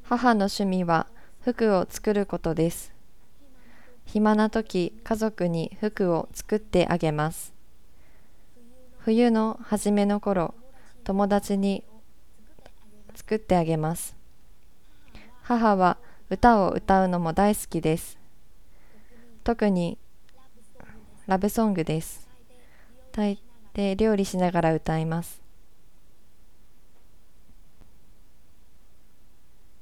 母の趣味は服を作ることです。暇な時、家族に服を作ってあげます。冬の初めの頃、友達に作ってあげます。母は歌を歌うのも大好きです。特にラブソングです。大抵料理しながら歌います。